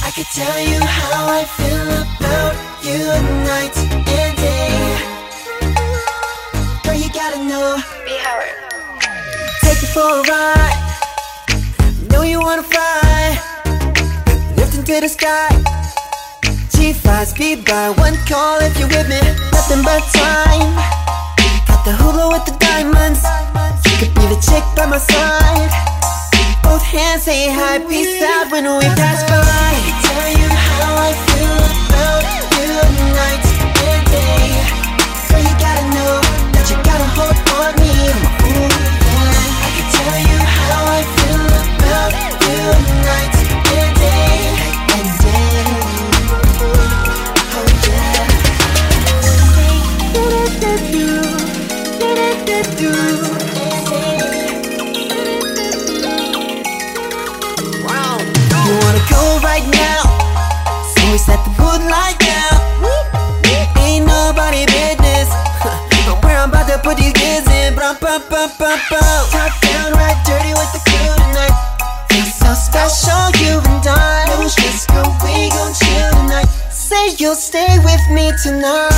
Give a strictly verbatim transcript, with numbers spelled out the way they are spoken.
I could tell you how I feel about you night and day. Girl, you gotta know. Be Howard. Take you for a ride. Know you wanna fly. Lift into the sky. G five speed by one call if you're with me. Nothing but time. Got the hula with the diamonds. You could be the chick by my side. Both hands say hi, peace out when we pass by. I can tell you how I feel about you night and day. Girl, you gotta know that you gotta hold on me. Ooh, yeah. I can tell you how I feel about you night and day and day. Oh yeah. Wow. You wanna go right now? So we set the mood like now. Ain't nobody business where I'm about to put these kids in. Brum, bum, bum, bum, bum. Top down, right dirty with the crew tonight. Feel so special, you and I. No stress, girl, we gon' chill tonight. Say you'll stay with me tonight.